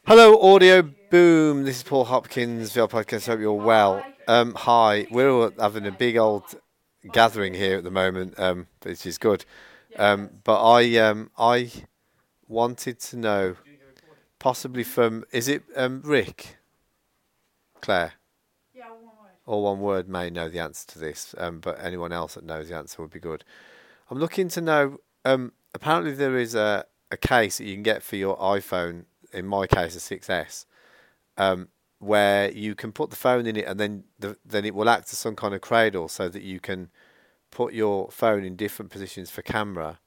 Hello, Audio Boom. This is Paul Hopkins, VR Podcast. Hope you're well. Hi, we're all having a big old gathering here at the moment, which is good. But I wanted to know, possibly from, is it Rick, Claire, or one word may know the answer to this, but anyone else that knows the answer would be good. I'm looking to know, apparently there is a case that you can get for your iPhone, in my case a 6S, where you can put the phone in it and then it will act as some kind of cradle so that you can put your phone in different positions for camera.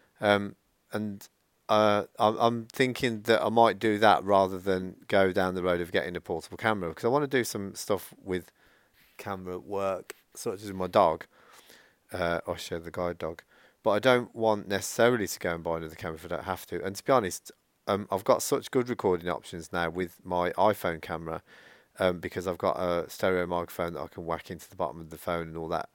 And I'm thinking that I might do that rather than go down the road of getting a portable camera because I want to do some stuff with camera at work, such as my dog, Osher, the guide dog. But I don't want necessarily to go and buy another camera if I don't have to. And to be honest, I've got such good recording options now with my iPhone camera because I've got a stereo microphone that I can whack into the bottom of the phone and all that.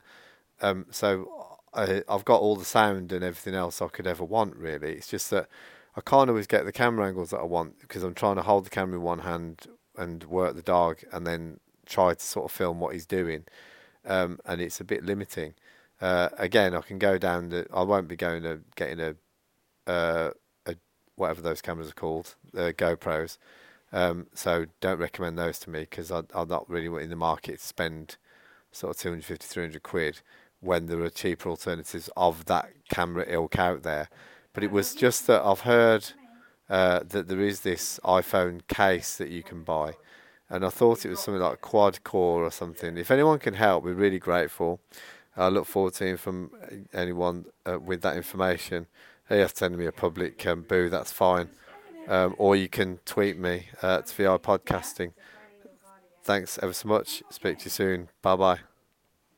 I've got all the sound and everything else I could ever want, really. It's just that I can't always get the camera angles that I want because I'm trying to hold the camera in one hand and work the dog and then try to sort of film what he's doing. And it's a bit limiting. Again, I can go down I won't be going to getting a whatever those cameras are called, GoPros. So don't recommend those to me because I'm not really in the market to spend sort of 250, 300 quid when there are cheaper alternatives of that camera ilk out there. But it was just that I've heard that there is this iPhone case that you can buy, and I thought it was something like quad core or something. If anyone can help, we're really grateful. I look forward to hearing from anyone with that information. You have to send me a public boo, that's fine. Or you can tweet me to VR Podcasting. Thanks ever so much. Speak to you soon. Bye bye.